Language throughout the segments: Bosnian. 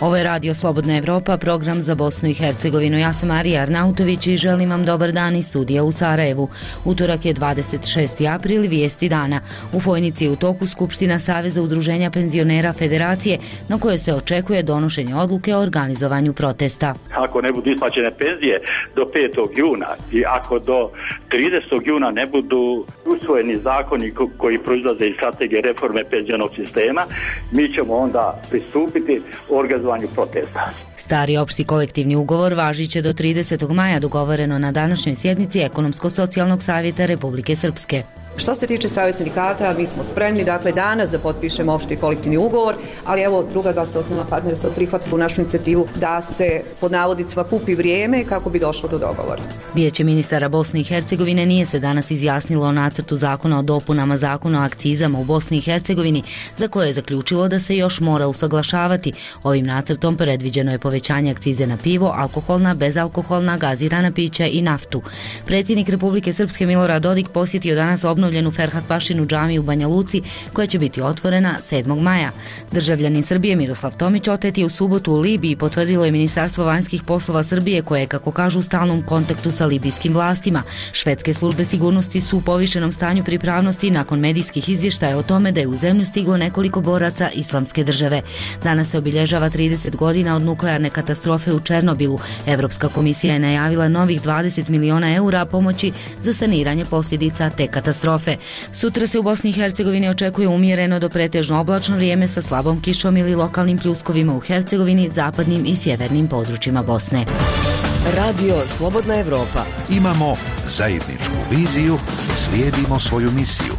Ovo je Radio Slobodna Evropa, program za Bosnu i Hercegovinu. Ja sam Marija Arnautović i želim vam dobar dan iz studija u Sarajevu. Utorak je 26. april, vijesti dana. U Fojnici je u toku Skupština Saveza udruženja penzionera Federacije, na kojoj se očekuje donošenje odluke o organizovanju protesta. Ako ne budu isplaćene penzije do 5. juna i ako do 30. juna ne budu usvojeni zakoni koji proizlaze iz strategije reforme penzionog sistema, mi ćemo onda pristupiti organizovanju protesta. Stari opšti kolektivni ugovor važit će do 30. maja, dogovoreno na današnjoj sjednici Ekonomsko-socijalnog savjeta Republike Srpske. Što se tiče Saveza sindikata, mi smo spremni danas da potpišemo opšti kolektivni ugovor, ali evo druga dva socijalna partnera su prihvatili našu inicijativu da se pod navodnicima kupi vrijeme kako bi došlo do dogovora. Vijeće ministara Bosne i Hercegovine nije se danas izjasnilo o nacrtu zakona o dopunama zakona o akcizama u Bosni i Hercegovini, za koje je zaključilo da se još mora usaglašavati. Ovim nacrtom predviđeno je povećanje akcize na pivo, alkoholna, bezalkoholna, gazirana pića i naftu. Predsjednik Republike Srpske Milorad Dodik posjetio danas obnovljenu Ferhat Pašinu džamiju u Banja Luci, koja će biti otvorena 7. maja. Državljanin Srbije Miroslav Tomić otet je u subotu u Libiji, potvrdilo je Ministarstvo vanjskih poslova Srbije, koje je, kako kažu, u stalnom kontaktu sa libijskim vlastima. Švedske službe sigurnosti su u povišenom stanju pripravnosti nakon medijskih izvještaja o tome da je u zemlju stiglo nekoliko boraca Islamske države. Danas se obilježava 30 godina od nuklearne katastrofe u Černobilu. Evropska komisija je najavila novih 20 miliona eura pomoći za saniranje posljedica te katastrofe. Sutra se u Bosni i Hercegovini očekuje umjereno do pretežno oblačno vrijeme sa slabom kišom ili lokalnim pljuskovima u Hercegovini, zapadnim i sjevernim područjima Bosne. Radio Slobodna Evropa. Imamo zajedničku viziju, slijedimo svoju misiju.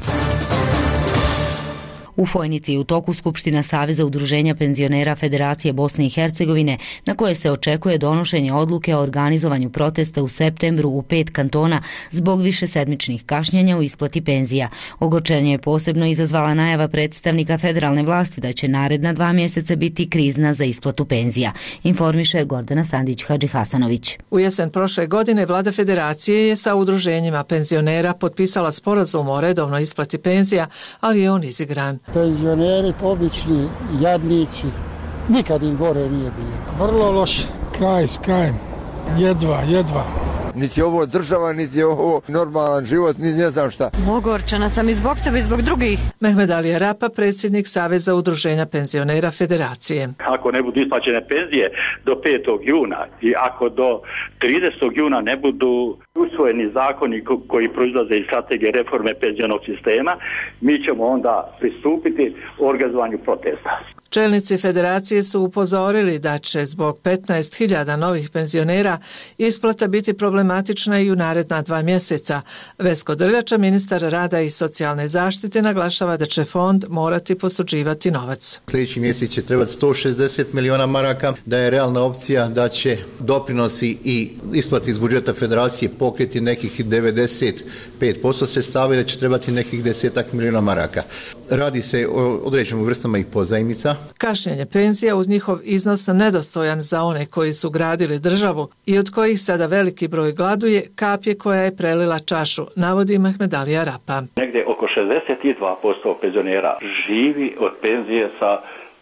U Fojnici je u toku Skupština Saveza udruženja penzionera Federacije Bosne i Hercegovine, na koje se očekuje donošenje odluke o organizovanju protesta u septembru u 5 kantona zbog višesedmičnih kašnjenja u isplati penzija. Ogorčenje je posebno izazvala najava predstavnika federalne vlasti da će naredna 2 mjeseca biti krizna za isplatu penzija, informiše Gordana Sandić-Hadžihasanović. U jesen prošle godine vlada Federacije je sa udruženjima penzionera potpisala sporazum o redovnoj isplati penzija, ali je on izigran. Penzioneri, obični jadnici, nikad im gore nije bilo. Vrlo loš, kraj s krajem, jedva. Niti je ovo država, niti je ovo normalan život, niti ne znam šta. Ogorčena sam i zbog tebe i zbog drugih. Mehmed Ali Arapa, predsjednik Saveza udruženja penzionera Federacije. Ako ne budu isplaćene penzije do 5. juna i ako do 30. juna ne budu usvojeni zakoni koji proizlaze iz strategije reforme penzionog sistema, mi ćemo onda pristupiti organizovanju protesta. Čelnici Federacije su upozorili da će zbog 15.000 novih penzionera isplata biti problematična i u naredna 2 mjeseca. Vesko Drljača, ministar rada i socijalne zaštite, naglašava da će fond morati posuđivati novac. Sljedeći mjesec će trebati 160 miliona maraka, da je realna opcija da će doprinosi i isplati iz budžeta Federacije pokriti nekih 95% sredstava i da će trebati nekih 10 miliona maraka. Radi se o određenim vrstama i pozajmica. Kašnjenje penzija uz njihov iznos nedostojan za one koji su gradili državu i od kojih sada veliki broj gladuje, kap je koja je prelila čašu, navodi Mehmed Ali Arapa. Negdje oko 62% penzionera živi od penzije sa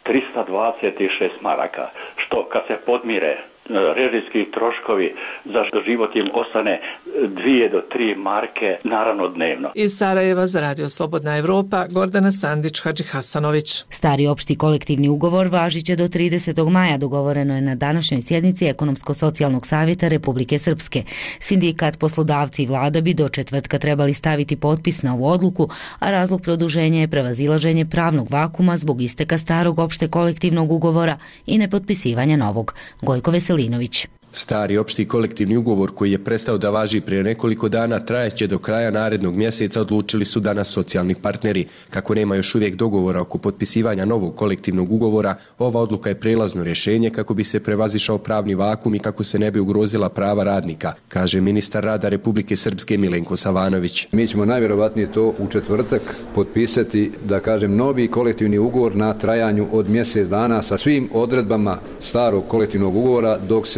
326 maraka, što kad se podmire režijski troškovi za život im ostane 2 do 3 marke, naravno dnevno. Iz Sarajeva za Radio Slobodna Evropa, Gordana Sandić-Hadžihasanović. Stari opšti kolektivni ugovor važit će do 30. maja, dogovoreno je na današnjoj sjednici Ekonomsko-socijalnog savjeta Republike Srpske. Sindikat, poslodavci i vlada bi do četvrtka trebali staviti potpis na ovu odluku, a razlog produženja je prevazilaženje pravnog vakuma zbog isteka starog opšte kolektivnog ugovora i nepotpisivanja novog. Gojko Veselinović. Stari opšti kolektivni ugovor koji je prestao da važi prije nekoliko dana trajaće do kraja narednog mjeseca, odlučili su danas socijalni partneri. Kako nema još uvijek dogovora oko potpisivanja novog kolektivnog ugovora, ova odluka je prijelazno rješenje kako bi se prevazišao pravni vakum i kako se ne bi ugrozila prava radnika, kaže ministar rada Republike Srpske Milenko Savanović. Mi ćemo najvjerovatnije to u četvrtak potpisati, da kažem, novi kolektivni ugovor na trajanju od mjesec dana sa svim odredbama starog kolektivnog ugovora, dok se u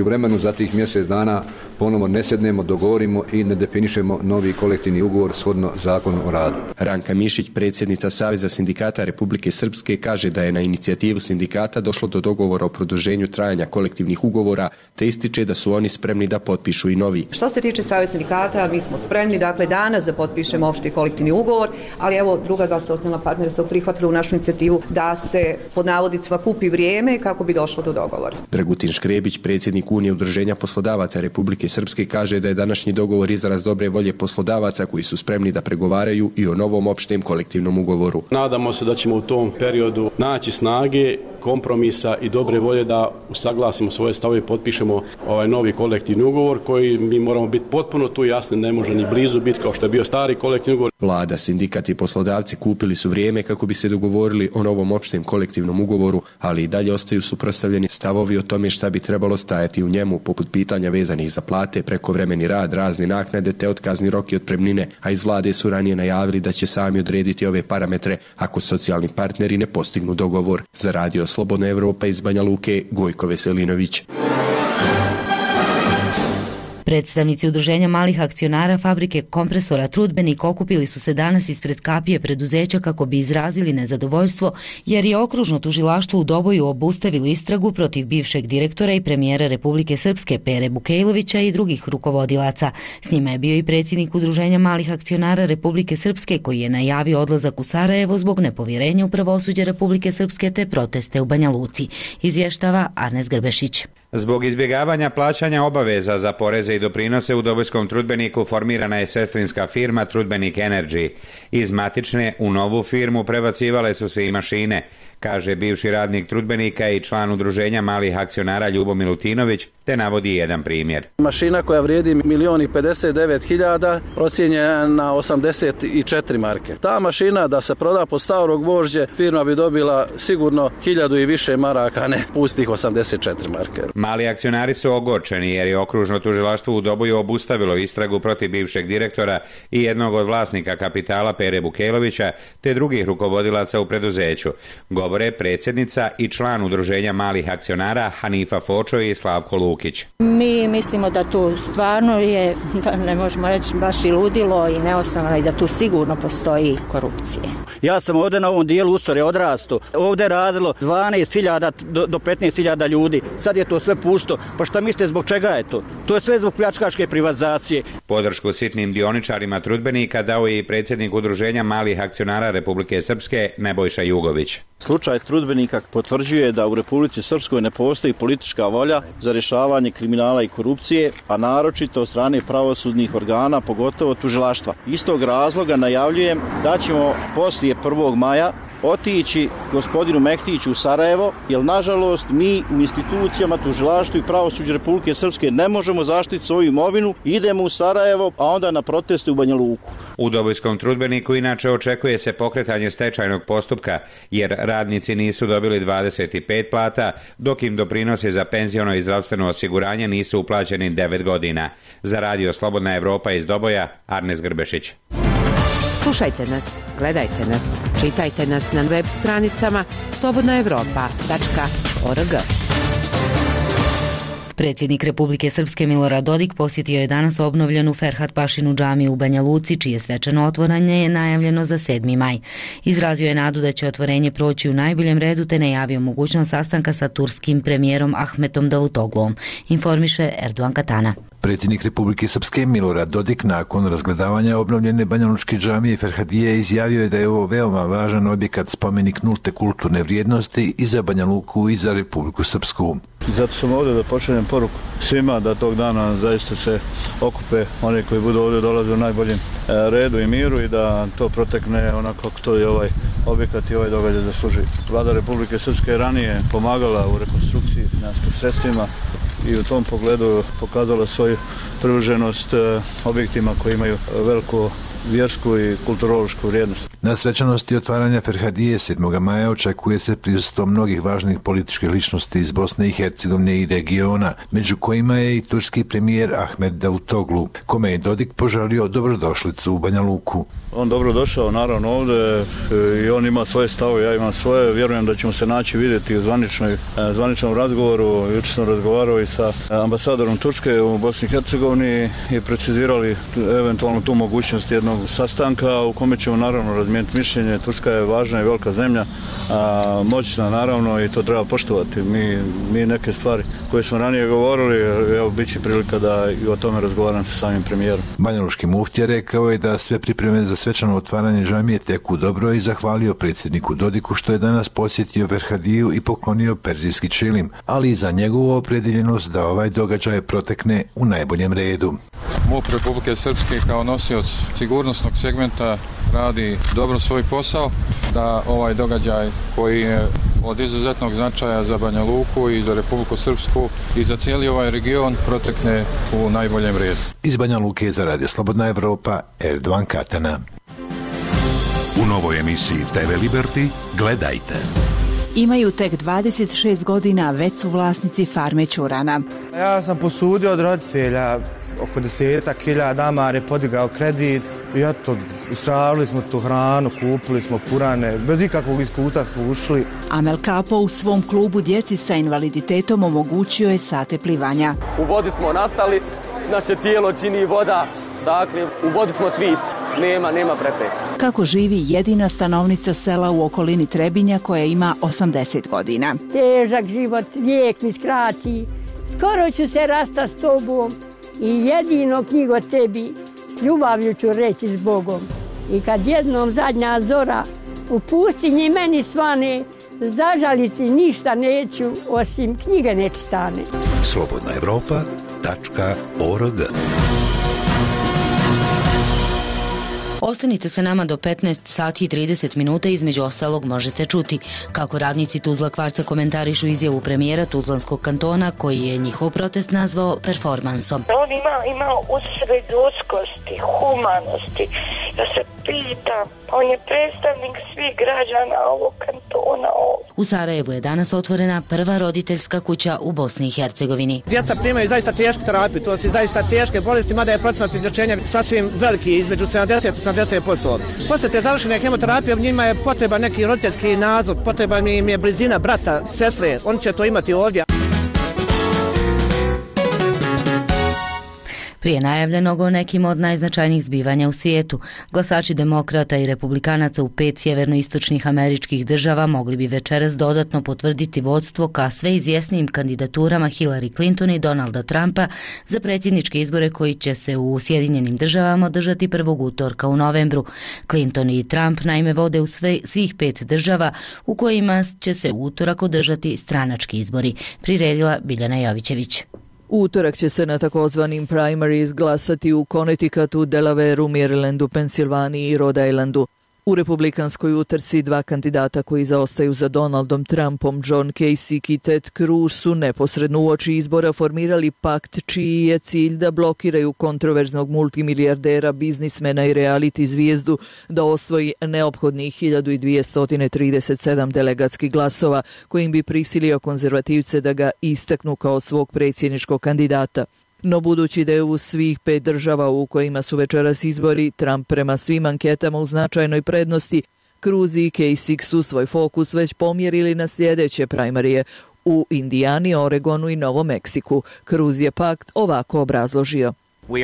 međuvremenu za tih mjesec dana ponovo ne sednemo, dogovorimo i ne definišemo novi kolektivni ugovor shodno Zakonu o radu. Ranka Mišić, predsjednica Saveza sindikata Republike Srpske, kaže da je na inicijativu sindikata došlo do dogovora o produženju trajanja kolektivnih ugovora, te ističe da su oni spremni da potpišu i novi. Što se tiče Saveza sindikata, mi smo spremni, dakle, danas da potpišemo opšti kolektivni ugovor, ali evo, druga dva socijalna partnera su prihvatili u našu inicijativu da se pod navodnicima kupi vrijeme kako bi došlo do dogovora. Dragutin Škrebić, predsjednik Unije udruženja poslodavaca Republike Srpske, kaže da je današnji dogovor izraz dobre volje poslodavaca koji su spremni da pregovaraju i o novom opštem kolektivnom ugovoru. Nadamo se da ćemo u tom periodu naći snage, kompromisa i dobre volje da usaglasimo svoje stavove i potpišemo ovaj novi kolektivni ugovor koji mi moramo biti potpuno tu jasni, ne može ni blizu biti kao što je bio stari kolektivni ugovor. Vlada, sindikat i poslodavci kupili su vrijeme kako bi se dogovorili o novom opštem kolektivnom ugovoru, ali i dalje ostaju suprotstavljeni stavovi o tome šta bi trebalo stajati u njemu, poput pitanja vezanih za plate, prekovremeni rad, razne naknade te otkazni rok i otpremnine, a iz vlade su ranije najavili da će sami odrediti ove parametre ako socijalni partneri ne postignu dogovor. Za Radio Slobodna Evropa iz Banja Luke, Gojko Veselinović. Predstavnici Udruženja malih akcionara fabrike kompresora Trudbenik okupili su se danas ispred kapije preduzeća kako bi izrazili nezadovoljstvo jer je okružno tužilaštvo u Doboju obustavilo istragu protiv bivšeg direktora i premijera Republike Srpske Pere Bukejlovića i drugih rukovodilaca. S njima je bio i predsjednik Udruženja malih akcionara Republike Srpske koji je najavio odlazak u Sarajevo zbog nepovjerenja u pravosuđe Republike Srpske te proteste u Banja Luci. Izvještava Arnes Grbešić. Zbog izbjegavanja plaćanja obaveza za poreze i doprinose u Dobojskom Trudbeniku formirana je sestrinska firma Trudbenik Energy. Iz matične u novu firmu prebacivale su se i mašine, kaže bivši radnik Trudbenika i član Udruženja malih akcionara Ljubo Milutinović, te navodi jedan primjer. Mašina koja vrijedi 1.059.000 procijenjena na 84 marke. Ta mašina da se proda po staro gvožđe, firma bi dobila sigurno 1000 i više maraka, ne pustih 84 marke. Mali akcionari su ogorčeni jer je okružno tužilaštvo u Doboju obustavilo istragu protiv bivšeg direktora i jednog od vlasnika kapitala Pere Bukejlovića te drugih rukovodilaca u preduzeću. Govore predsjednica i član Udruženja malih akcionara Hanifa Fočo i Slavko Lukić. Mi mislimo da tu stvarno je, ne možemo reći, baš i ludilo i neosnovano i da tu sigurno postoji korupcije. Ja sam ovdje na ovom dijelu Usore odrasto. Ovdje je radilo 12.000 do 15.000 ljudi. Sad je to sve pusto. Pa šta mislite zbog čega je to? To je sve zbog pljačkaške privatizacije. Podršku sitnim dioničarima Trudbenika dao je i predsjednik Udruženja malih akcionara Republike Srpske Nebojša Jugović. Slučaj Trudbenika potvrđuje da u Republici Srpskoj ne postoji politička volja za rješavanje kriminala i korupcije, a naročito od strane pravosudnih organa, pogotovo tužilaštva. Istog razloga najavljujem da ćemo poslije 1. maja otići gospodinu Mehtiću u Sarajevo, jer nažalost mi u institucijama tužilaštva i pravosuđa Republike Srpske ne možemo zaštiti svoju imovinu, idemo u Sarajevo, a onda na proteste u Banja Luku. U Dobojskom Trudbeniku inače očekuje se pokretanje stečajnog postupka, jer radnici nisu dobili 25 plata, dok im doprinose za penziono i zdravstveno osiguranje nisu uplaćeni 9 godina. Za Radio Slobodna Evropa iz Doboja, Arnes Grbešić. Slušajte nas, gledajte nas, čitajte nas na web stranicama slobodnaevropa.org. Predsjednik Republike Srpske Milorad Dodik posjetio je danas obnovljenu Ferhat Pašinu džamiju u Banja Luci, čije svečano otvaranje je najavljeno za 7. maj. Izrazio je nadu da će otvorenje proći u najboljem redu te najavio mogućnost sastanka sa turskim premijerom Ahmetom Davutogluom, informiše Erdogan Katana. Predsjednik Republike Srpske Milorad Dodik nakon razgledavanja obnovljene banjalučke džamije Ferhadije izjavio je da je ovo veoma važan objekat, spomenik nulte kulturne vrijednosti i za Banja Luku i za Republiku Srpsku. Zato sam ovdje da pošaljem poruku svima da tog dana zaista se okupe oni koji budu ovdje dolaze u najboljem redu i miru i da to protekne onako kako to je ovaj objekat i ovaj događaj zaslužuje. Vlada Republike Srpske je ranije pomagala u rekonstrukciji finansijskim sredstvima i u tom pogledu pokazala svoju privrženost objektima koji imaju veliko vjersku i kulturološku vrijednost. Na svečanosti otvaranja Ferhadije 7. maja očekuje se prisustvo mnogih važnih političkih ličnosti iz Bosne i Hercegovine i regiona, među kojima je i turski premijer Ahmet Davutoglu, kome je Dodik poželio dobrodošlicu u Banja Luku. On dobrodošao naravno ovdje i on ima svoje stavove, ja imam svoje. Vjerujem da ćemo se naći vidjeti u zvaničnom razgovoru. Jučer sam razgovarao i sa ambasadorom Turske u Bosni i Hercegovini i precizirali eventualno tu mogućnost jednog sastanka u kome ćemo naravno razmijeniti mišljenje. Turska je važna i velika zemlja, moćna naravno i to treba poštovati. Mi neke stvari koje smo ranije govorili, evo bit će prilika da i o tome razgovaram sa samim premijerom. Banjalučki muftija rekao je da sve pripreme za svečano otvaranje džamije teku dobro i zahvalio predsjedniku Dodiku što je danas posjetio Ferhadiju i poklonio perzijski čilim, ali i za njegovu opredjeljenost da ovaj događaj protekne u najboljem redu. MUP Republike Srpske kao nosioc sigurnosnog segmenta radi dobro svoj posao, da ovaj događaj koji je od izuzetnog značaja za Banja Luku i za Republiku Srpsku i za cijeli ovaj region protekne u najboljem redu. Iz Banja Luke za Radio Slobodna Evropa, Erdovan Katana. U novoj emisiji TV Liberty gledajte. Imaju tek 26 godina, već su vlasnici farme ćurana. Ja sam posudio od roditelja oko 10.000 damar je podigao kredit i eto, istravili smo tu hranu, kupili smo purane, bez ikakvog iskustva smo ušli. Amel Kapo u svom klubu djeci sa invaliditetom omogućio je sate plivanja. U vodi smo nastali, naše tijelo čini voda, dakle u vodi smo svi, nema prepreka. Kako živi jedina stanovnica sela u okolini Trebinja koja ima 80 godina. Težak život, vijek mi skrati, skoro ću se rasta s tobom i jedino knjigo tebi s ljubavlju ću reći s Bogom. I kad jednom zadnja zora u pustinji meni svane, zažalici ništa neću osim knjige nečitane. slobodnaevropa.org. Ostanite sa nama do 15 sati i 30 minuta, između ostalog možete čuti kako radnici Tuzla Kvarca komentarišu izjavu premijera Tuzlanskog kantona koji je njihov protest nazvao performansom. On ima usred ljudskosti, humanosti. Ja se pitam, on je predstavnik svih građana ovog kantona. U Sarajevu je danas otvorena prva roditeljska kuća u Bosni i Hercegovini. Djeca primaju zaista tešku terapiju, to su zaista teške bolesti, mada je procenat izlječenja sasvim veliki, između 70 i 80%. Posle te završene hemoterapije, njima je potreban neki roditeljski nadzor, potreban im je blizina brata, sestre, oni će to imati ovdje. Prije najavljenog o nekim od najznačajnijih zbivanja u svijetu, glasači demokrata i republikanaca u 5 sjevernoistočnih američkih država mogli bi večeras dodatno potvrditi vodstvo ka sve izvjesnijim kandidaturama Hillary Clinton i Donalda Trumpa za predsjedničke izbore koji će se u Sjedinjenim državama održati 1. utorka u novembru. Clinton i Trump naime vode u svih 5 država u kojima će se u utorak održati stranački izbori, priredila Biljana Jovićević. U utorak će se na takozvanim primaries glasati u Connecticutu, Delawareu, Marylandu, Pensilvaniji i Rhode Islandu. U republikanskoj utrci 2 kandidata koji zaostaju za Donaldom Trumpom, John Kasich i Ted Cruz, su neposredno uoči izbora formirali pakt čiji je cilj da blokiraju kontroverznog multimilijardera, biznismena i reality zvijezdu da osvoji neophodnih 1237 delegatskih glasova, kojim bi prisilio konzervativce da ga istaknu kao svog predsjedničkog kandidata. No budući da je u svih 5 država u kojima su večeras izbori Trump prema svim anketama u značajnoj prednosti, Cruz i Kasich su svoj fokus već pomjerili na sljedeće primarije u Indijani, Oregonu i Novom Meksiku. Cruz je pakt ovako obrazložio.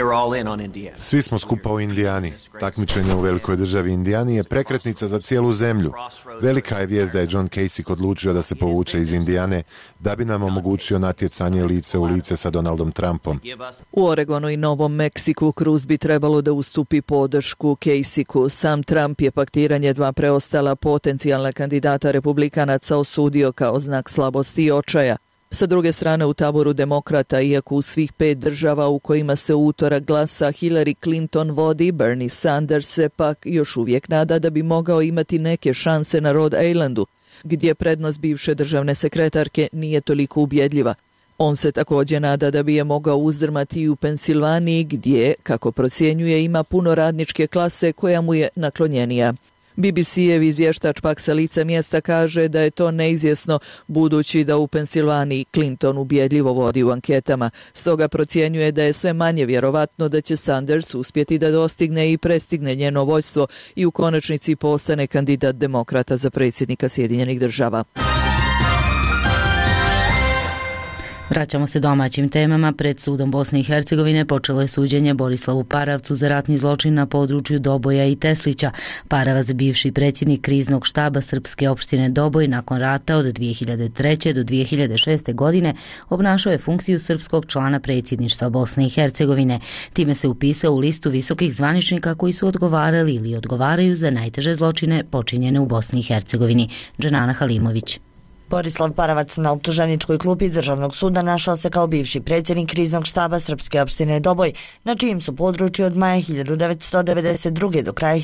Svi smo skupa u Indijani. Takmičenje u velikoj državi Indijani je prekretnica za cijelu zemlju. Velika je vijest da je John Kasich odlučio da se povuče iz Indijane da bi nam omogućio natjecanje lice u lice sa Donaldom Trumpom. U Oregonu i Novom Meksiku Cruz bi trebalo da ustupi podršku Kasichu. Sam Trump je paktiranje 2 preostala potencijalna kandidata republikanaca osudio kao znak slabosti i očaja. Sa druge strane, u taboru demokrata, iako u svih 5 država u kojima se u utorak glasa Hillary Clinton vodi, Bernie Sanders se pak još uvijek nada da bi mogao imati neke šanse na Rhode Islandu, gdje prednost bivše državne sekretarke nije toliko ubjedljiva. On se također nada da bi je mogao uzdrmati i u Pensilvaniji gdje, kako procjenjuje, ima puno radničke klase koja mu je naklonjenija. BBC-ev izvještač pak sa lica mjesta kaže da je to neizvjesno budući da u Pensilvaniji Clinton ubjedljivo vodi u anketama. Stoga procjenjuje da je sve manje vjerovatno da će Sanders uspjeti da dostigne i prestigne njeno vođstvo i u konačnici postane kandidat demokrata za predsjednika Sjedinjenih Država. Vraćamo se domaćim temama. Pred sudom Bosne i Hercegovine počelo je suđenje Borislavu Paravcu za ratni zločin na području Doboja i Teslića. Paravac, bivši predsjednik kriznog štaba srpske opštine Doboj, nakon rata od 2003. do 2006. godine obnašao je funkciju srpskog člana predsjedništva Bosne i Hercegovine. Time se upisao u listu visokih zvaničnika koji su odgovarali ili odgovaraju za najteže zločine počinjene u Bosni i Hercegovini. Dženana Halimović. Borislav Paravac na optuženičkoj klupi Državnog suda našao se kao bivši predsjednik kriznog štaba srpske opštine Doboj, na čijem su području od maja 1992. do kraja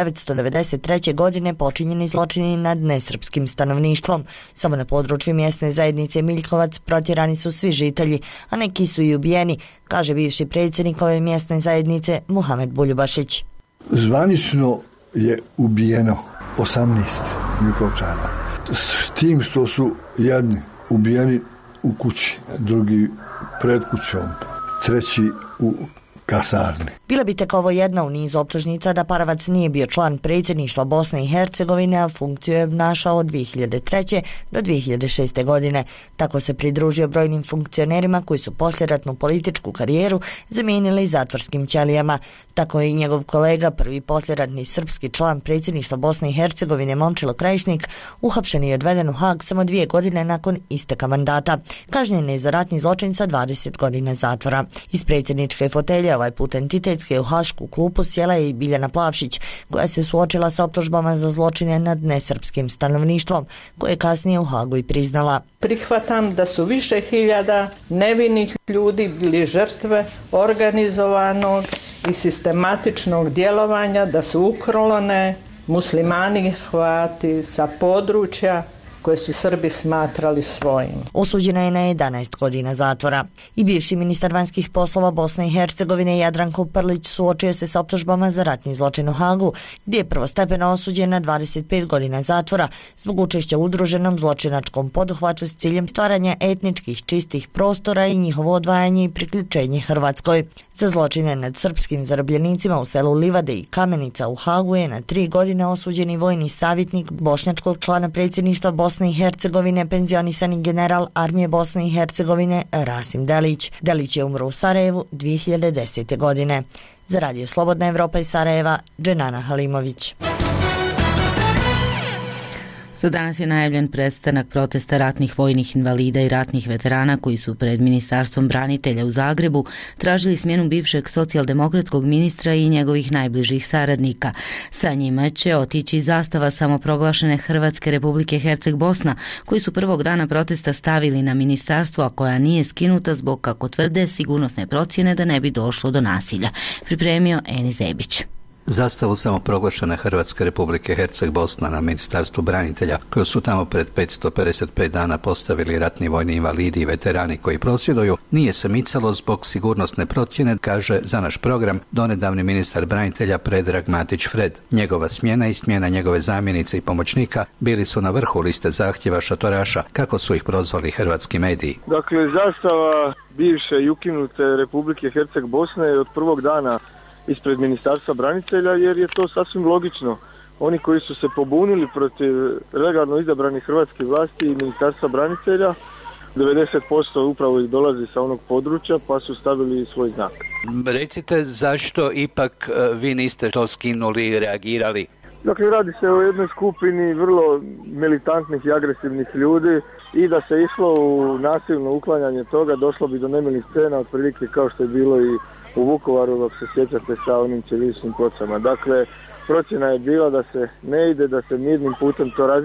1993. godine počinjeni zločini nad nesrpskim stanovništvom. Samo na području mjesne zajednice Miljkovac protjerani su svi žitelji, a neki su i ubijeni, kaže bivši predsjednik ove mjesne zajednice Muhamed Buljubašić. Zvanično je ubijeno 18 Miljkovčana. S tim što su jedni ubijeni u kući, drugi pred kućom, treći u kasarni. Bila bi tek ovo jedna u nizu optužnica da Paravac nije bio član predsjedništva Bosne i Hercegovine, a funkciju je obnašao od 2003. do 2006. godine. Tako se pridružio brojnim funkcionerima koji su poslijeratnu političku karijeru zamijenili zatvorskim ćelijama. Tako je i njegov kolega, prvi poslijeratni srpski član predsjedništva Bosne i Hercegovine Momčilo Krajišnik, uhapšen i odveden u Hag samo 2 godine nakon isteka mandata. Kažnjen je za ratni zločin sa 20 godina zatvora. Iz predsjedničke fotelje ovaj put entitetske u hašku klupu sjela je i Biljana Plavšić, koja se suočila sa optužbama za zločine nad nesrpskim stanovništvom, koje je kasnije u Hagu i priznala. Prihvatam da su više hiljada nevinih ljudi bili žrtve organizovanog i sistematičnog djelovanja, da su ukrolone muslimani i Hrvati sa područja koje su Srbi smatrali svojim. Osuđena je na 11 godina zatvora. I bivši ministar vanjskih poslova Bosne i Hercegovine Jadranko Prlić suočio se sa optužbama za ratni zločin u Hagu, gdje je prvostepeno osuđen na 25 godina zatvora zbog učešća u udruženom zločinačkom poduhvatu s ciljem stvaranja etničkih čistih prostora i njihovo odvajanje i priključenje Hrvatskoj. Za zločine nad srpskim zarobljenicima u selu Livade i Kamenica u Hagu je na 3 godine osuđeni vojni savjetnik bošnjačkog člana predsjedništva Bosne i Hercegovine, penzionisani general armije Bosne i Hercegovine Rasim Delić. Delić je umro u Sarajevu 2010. godine. Za Radio Slobodna Evropa iz Sarajeva, Dženana Halimović. Za danas je najavljen prestanak protesta ratnih vojnih invalida i ratnih veterana koji su pred Ministarstvom branitelja u Zagrebu tražili smjenu bivšeg socijaldemokratskog ministra i njegovih najbližih saradnika. Sa njima će otići zastava samoproglašene Hrvatske Republike Herceg-Bosna, koji su prvog dana protesta stavili na ministarstvo, a koja nije skinuta zbog, kako tvrde, sigurnosne procjene da ne bi došlo do nasilja. Pripremio Eni Zebić. Zastavu samoproglašene Hrvatske Republike Herceg-Bosna na Ministarstvu branitelja, koju su tamo pred 555 dana postavili ratni vojni invalidi i veterani koji prosvjeduju, nije se micalo zbog sigurnosne procjene, kaže za naš program donedavni ministar branitelja Predrag Matić Fred. Njegova smjena i smjena njegove zamjenice i pomoćnika bili su na vrhu liste zahtjeva šatoraša, kako su ih prozvali hrvatski mediji. Dakle, zastava bivše i ukinute Republike Herceg-Bosne je od prvog dana ispred Ministarstva branitelja, jer je to sasvim logično. Oni koji su se pobunili protiv legalno izabranih hrvatskih vlasti i Ministarstva branitelja, 90% upravo ih dolazi sa onog područja, pa su stavili svoj znak. Recite zašto ipak vi niste to skinuli i reagirali? Dakle, radi se o jednoj skupini vrlo militantnih i agresivnih ljudi i da se išlo u nasilno uklanjanje toga, došlo bi do nemilih scena, otprilike kao što je bilo i u Vukovaru, ako se sjećate, sa onim ćiriličnim pločama. Dakle, procjena je bila da se ne ide, da se mirnim putem to razriješi.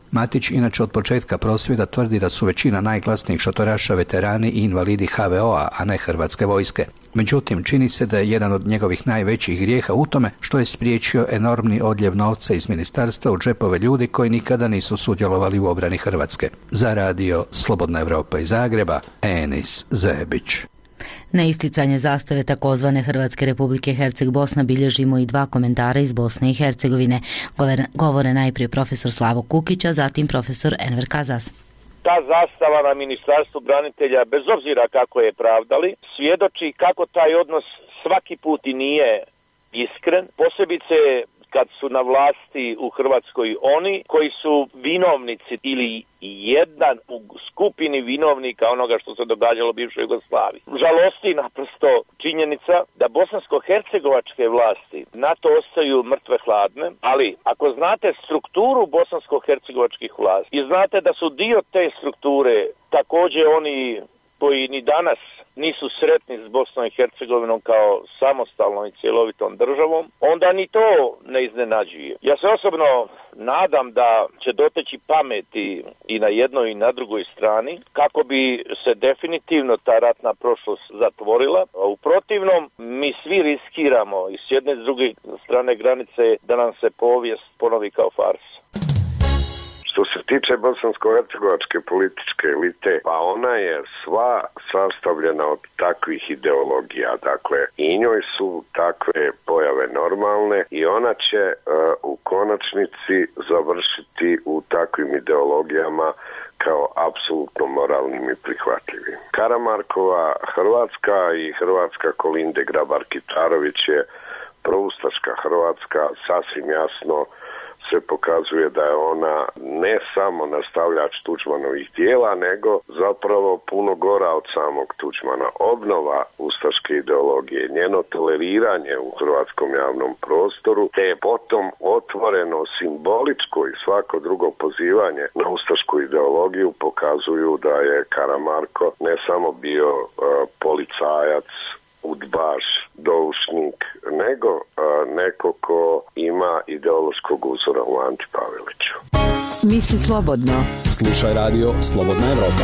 Matić inače od početka prosvjeda tvrdi da su većina najglasnijih šatoraša veterani i invalidi HVO-a, a ne Hrvatske vojske. Međutim, čini se da je jedan od njegovih najvećih grijeha u tome što je spriječio enormni odljev novca iz ministarstva u džepove ljudi koji nikada nisu sudjelovali u obrani Hrvatske. Za radio Slobodna Evropa iz Zagreba, Enis Zebić. Na isticanje zastave takozvane Hrvatske Republike Herceg-Bosna bilježimo i 2 komentara iz Bosne i Hercegovine. Govore najprije profesor Slavo Kukić, a zatim profesor Enver Kazas. Ta zastava na Ministarstvu branitelja, bez obzira kako je pravdali, svjedoči kako taj odnos svaki put i nije iskren, posebice kad su na vlasti u Hrvatskoj oni koji su vinovnici ili jedan u skupini vinovnika onoga što se događalo u bivšoj Jugoslaviji. Žalosti naprosto činjenica da bosansko-hercegovačke vlasti na to ostaju mrtve hladne, ali ako znate strukturu bosansko-hercegovačkih vlasti i znate da su dio te strukture također oni koji ni danas nisu sretni s Bosnom i Hercegovinom kao samostalnom i cjelovitom državom, onda ni to ne iznenađuje. Ja se osobno nadam da će doteći pameti i na jednoj i na drugoj strani kako bi se definitivno ta ratna prošlost zatvorila. U protivnom mi svi riskiramo i s jedne i s druge strane granice da nam se povijest ponovi kao farsa. Što se tiče bosansko-hercegovačke političke elite, pa ona je sva sastavljena od takvih ideologija. Dakle, i njoj su takve pojave normalne i ona će u konačnici završiti u takvim ideologijama kao apsolutno moralnim i prihvatljivim. Karamarkova Hrvatska i Hrvatska Kolinde Grabar-Kitarović je proustaška Hrvatska, sasvim jasno se pokazuje da je ona ne samo nastavljač Tuđmanovih dijela, nego zapravo puno gora od samog Tuđmana. Obnova ustaške ideologije, njeno toleriranje u hrvatskom javnom prostoru, te potom otvoreno simboličko i svako drugo pozivanje na ustašku ideologiju pokazuju da je Karamarko ne samo bio policajac, udbaš, doušnik, nego neko ko ima ideološkog uzora u Anti Paveliću. Misli slobodno. Slušaj radio Slobodna Evropa.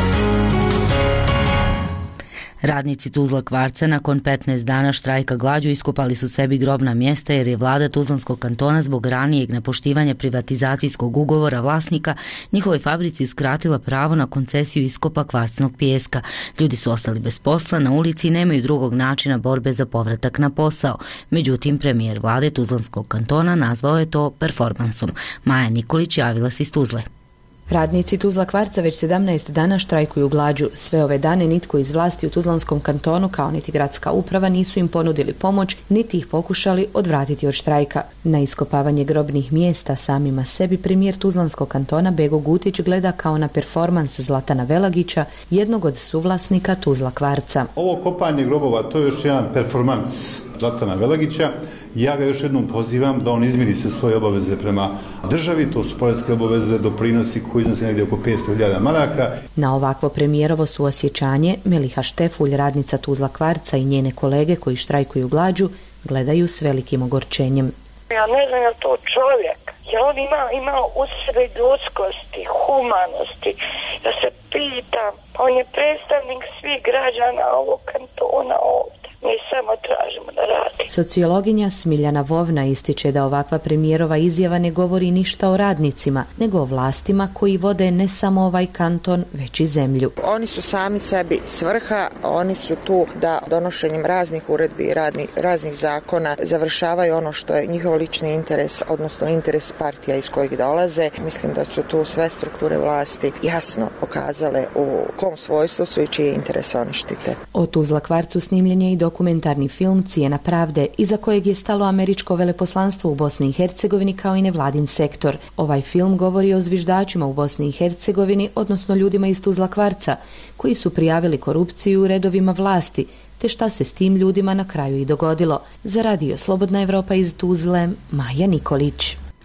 Radnici Tuzla Kvarca nakon 15 dana štrajka glađu iskopali su sebi grobna mjesta jer je vlada Tuzlanskog kantona zbog ranijeg nepoštivanja privatizacijskog ugovora vlasnika njihovoj fabrici uskratila pravo na koncesiju iskopa kvarcnog pijeska. Ljudi su ostali bez posla na ulici i nemaju drugog načina borbe za povratak na posao. Međutim, premijer vlade Tuzlanskog kantona nazvao je to performansom. Maja Nikolić javila se iz Tuzle. Radnici Tuzla Kvarca već 17 dana štrajkuju glađu. Sve ove dane nitko iz vlasti u Tuzlanskom kantonu, kao niti gradska uprava, nisu im ponudili pomoć, niti ih pokušali odvratiti od štrajka. Na iskopavanje grobnih mjesta samima sebi premijer Tuzlanskog kantona Bego Gutić gleda kao na performans Zlatana Velagića, jednog od suvlasnika Tuzla Kvarca. Ovo kopanje grobova, to je još jedan performans Zlatana Velagića. Ja ga još jednom pozivam da on izmiri se svoje obaveze prema državi, to su poreske obaveze, doprinosi koji iznose negdje oko 500.000 maraka. Na ovakvo premijerovo suosjećanje Meliha Štefulj, radnica Tuzla Kvarca, i njene kolege koji štrajkuju glađu gledaju s velikim ogorčenjem. Ja ne znam je li to čovjek, jer on ima u sebi ljudskosti, humanosti. Ja se pitam, on je predstavnik svih građana ovog kantona ovdje. Mi samo tražimo da radi. Sociologinja Smiljana Vovna ističe da ovakva premijerova izjava ne govori ništa o radnicima, nego o vlastima koji vode ne samo ovaj kanton, već i zemlju. Oni su sami sebi svrha, oni su tu da donošenjem raznih uredbi i raznih zakona završavaju ono što je njihov lični interes, odnosno interes partija iz kojih dolaze. Mislim da su tu sve strukture vlasti jasno pokazale u kom svojstvu su i čije interese oni štite. O Tuzla Kvarcu snimljen je i dokumentarni film Cijena pravde, iza kojeg je stalo američko veleposlanstvo u Bosni i Hercegovini kao i nevladin sektor. Ovaj film govori o zviždačima u Bosni i Hercegovini, odnosno ljudima iz Tuzla Kvarca, koji su prijavili korupciju u redovima vlasti, te šta se s tim ljudima na kraju i dogodilo. Za radio Slobodna Evropa iz Tuzle, Maja Nikolić.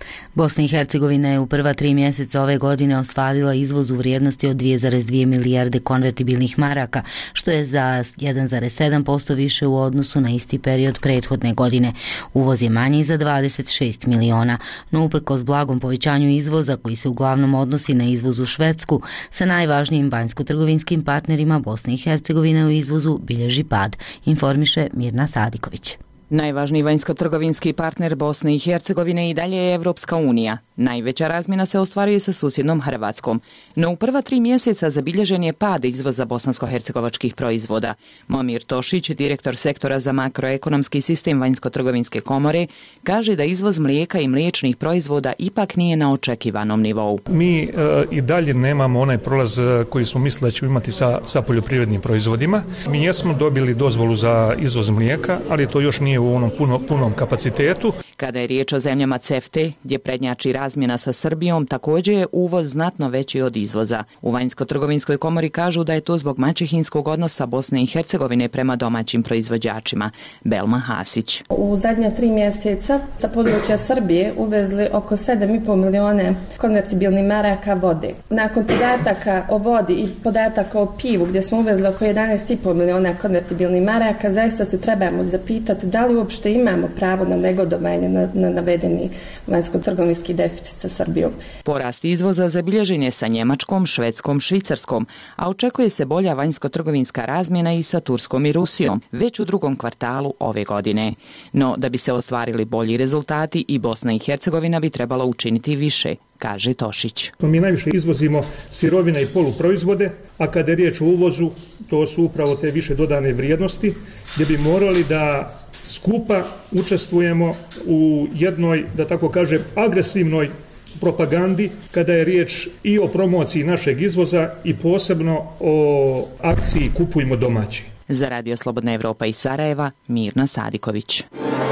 Bosna i Hercegovina je u prva 3 mjeseca ove godine ostvarila izvoz u vrijednosti od 2,2 milijarde konvertibilnih maraka, što je za 1,7% više u odnosu na isti period prethodne godine. Uvoz je manji za 26 miliona, no uprkos blagom povećanju izvoza koji se uglavnom odnosi na izvoz u Švedsku, sa najvažnijim vanjsko-trgovinskim partnerima Bosne i Hercegovine u izvozu bilježi pad, informiše Mirna Sadiković. Najvažniji vanjsko-trgovinski partner Bosne i Hercegovine i dalje je Evropska unija. Najveća razmjena se ostvaruje sa susjednom Hrvatskom. No u prva 3 mjeseca zabilježen je pad izvoza bosansko-hercegovačkih proizvoda. Momir Tošić, direktor sektora za makroekonomski sistem vanjsko-trgovinske komore, kaže da izvoz mlijeka i mliječnih proizvoda ipak nije na očekivanom nivou. Mi i dalje nemamo onaj prolaz koji smo mislili da ćemo imati sa poljoprivrednim proizvodima. Mi jesmo dobili dozvolu za izvoz mlijeka, ali to još nije u onom punom kapacitetu. Kada je riječ o zemljama CEFTE, gdje prednjači razmjena sa Srbijom, također je uvoz znatno veći od izvoza. U vanjsko-trgovinskoj komori kažu da je to zbog maćehinskog odnosa Bosne i Hercegovine prema domaćim proizvođačima. Belma Hasić. U zadnja 3 mjeseca sa područja Srbije uvezli oko 7,5 miliona konvertibilnih maraka vode. Nakon podataka o vodi i podataka o pivu, gdje smo uvezli oko 11,5 miliona konvertibilnih maraka, zaista se trebamo zapitati da li uopšte imamo pravo na negodovanje na navedeni vanjsko-trgovinski deficit sa Srbijom. Porast izvoza zabilježen je sa Njemačkom, Švedskom, Švicarskom, a očekuje se bolja vanjsko-trgovinska razmjena i sa Turskom i Rusijom, već u drugom kvartalu ove godine. No, da bi se ostvarili bolji rezultati, i Bosna i Hercegovina bi trebala učiniti više, kaže Tošić. Mi najviše izvozimo sirovine i poluproizvode, a kada je riječ o uvozu, to su upravo te više dodane vrijednosti, gdje bi morali da skupa učestvujemo u jednoj, da tako kažem, agresivnoj propagandi kada je riječ i o promociji našeg izvoza i posebno o akciji Kupujmo domaći. Za Radio Slobodna Evropa iz Sarajeva, Mirna Sadiković.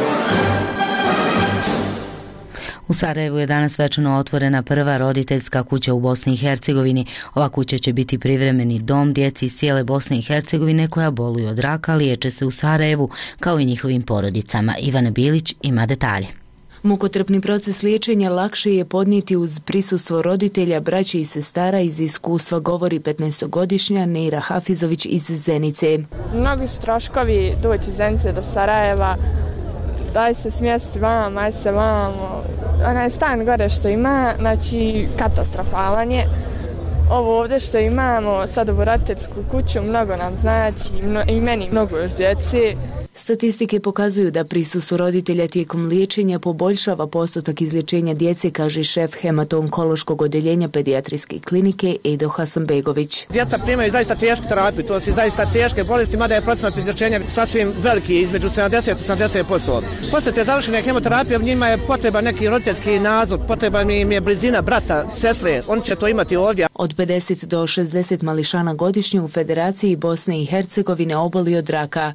U Sarajevu je danas svečano otvorena prva roditeljska kuća u Bosni i Hercegovini. Ova kuća će biti privremeni dom djeci iz cijele Bosne i Hercegovine koja boluju od raka, liječe se u Sarajevu, kao i njihovim porodicama. Ivana Bilić ima detalje. Mukotrpni proces liječenja lakše je podnijeti uz prisustvo roditelja, braće i sestara. Iz iskustva govori 15-godišnja Neira Hafizović iz Zenice. Mnogi su troškovi doći iz Zenice do Sarajeva, daj se smjestiti vam, aj se vam. Onaj stan gore što ima, znači katastrofalan je. Ovo ovdje što imamo, sad ovu roditeljsku kuću, mnogo nam znači i meni mnogo još djece. Statistike pokazuju da prisustvo roditelja tijekom liječenja poboljšava postotak izliječenja djece, kaže šef hemato-onkološkog odjeljenja pedijatrijske klinike Edo Hasanbegović. Djeca primaju zaista tešku terapiju, to su zaista teške bolesti, mada je procenat izliječenja sasvim veliki, između 70 i 80%. Poslije te završene hemoterapije, njima je potreban neki roditeljski nadzor, potreban im je blizina brata, sestre, oni će to imati ovdje. Od 50 do 60 mališana godišnje u Federaciji Bosne i Hercegovine oboli od raka.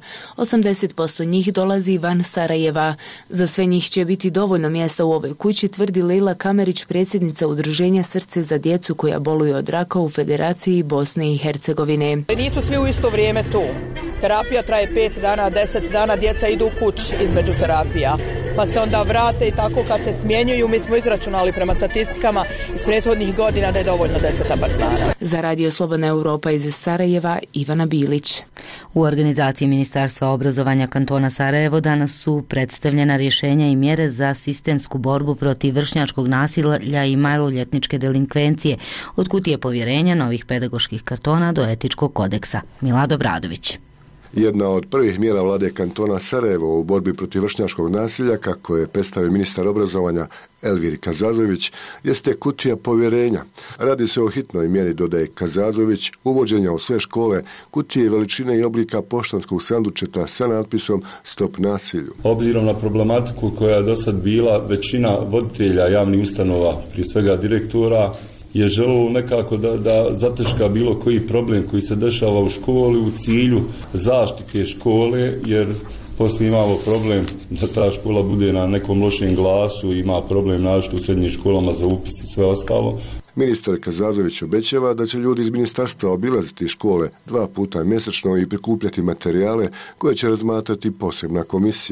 80% njih dolazi van Sarajeva. Za sve njih će biti dovoljno mjesta u ovoj kući, tvrdi Lejla Kamerić, predsjednica udruženja Srce za djecu koja boluje od raka u Federaciji Bosne i Hercegovine. Nisu svi u isto vrijeme tu. Terapija traje 5 dana, 10 dana, djeca idu kući između terapija. Pa se onda vrate i tako kad se smjenjuju, mi smo izračunali prema statistikama iz prethodnih godina da je dovoljno 10 apartmana. Za Radio Slobodna Evropa iz Sarajeva, Ivana Bilić. U organizaciji Ministarstva obrazovanja kantona Sarajevo danas su predstavljena rješenja i mjere za sistemsku borbu protiv vršnjačkog nasilja i maloljetničke delinkvencije, od kutije povjerenja, novih pedagoških kartona do etičkog kodeksa. Milado Bradović. Jedna od prvih mjera vlade kantona Sarajevo u borbi protiv vršnjačkog nasilja, kako je predstavio ministar obrazovanja Elvir Kazazović, jeste kutija povjerenja. Radi se o hitnoj mjeri, dodaje Kazazović, uvođenja u sve škole kutije veličine i oblika poštanskog sandučeta sa natpisom Stop nasilju. Obzirom na problematiku koja je do sad bila, većina voditelja javnih ustanova, prije svega direktora, je želilo nekako da zateška bilo koji problem koji se dešava u školi u cilju zaštite škole, jer poslije imamo problem da ta škola bude na nekom lošem glasu, ima problem naročito u srednjim školama za upis i sve ostalo. Ministar Kazazović obećava da će ljudi iz ministarstva obilaziti škole 2 puta mjesečno i prikupljati materijale koje će razmatrati posebna komisija.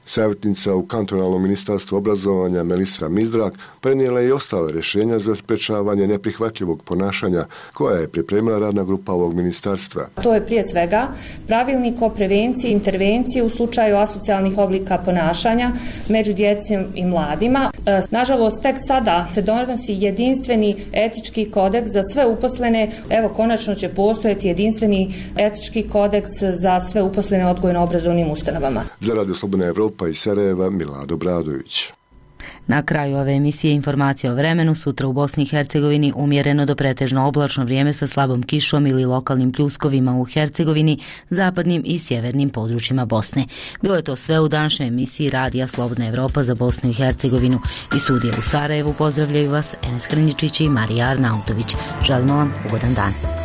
Savjetnica u kantonalnom ministarstvu obrazovanja Melisa Mizdrak prenijela i ostale rješenja za sprečavanje neprihvatljivog ponašanja koja je pripremila radna grupa ovog ministarstva. To je prije svega pravilnik o prevenciji i intervenciji u slučaju asocijalnih oblika ponašanja među djecom i mladima. Nažalost, tek sada se donosi jedinstveni etički kodeks za sve uposlene. Evo, konačno će postojati jedinstveni etički kodeks za sve uposlene odgojno-obrazovnim ustanovama. Za Radio Slobodna Evropa iz Sarajeva, Milado Bradović. Na kraju ove emisije informacija o vremenu. Sutra u Bosni i Hercegovini umjereno do pretežno oblačno vrijeme sa slabom kišom ili lokalnim pljuskovima u Hercegovini, zapadnim i sjevernim područjima Bosne. Bilo je to sve u današnjoj emisiji Radija Slobodna Evropa za Bosnu i Hercegovinu. Iz studija u Sarajevu pozdravljaju vas Enes Hrnjičić i Marija Arnautović. Želimo vam ugodan dan.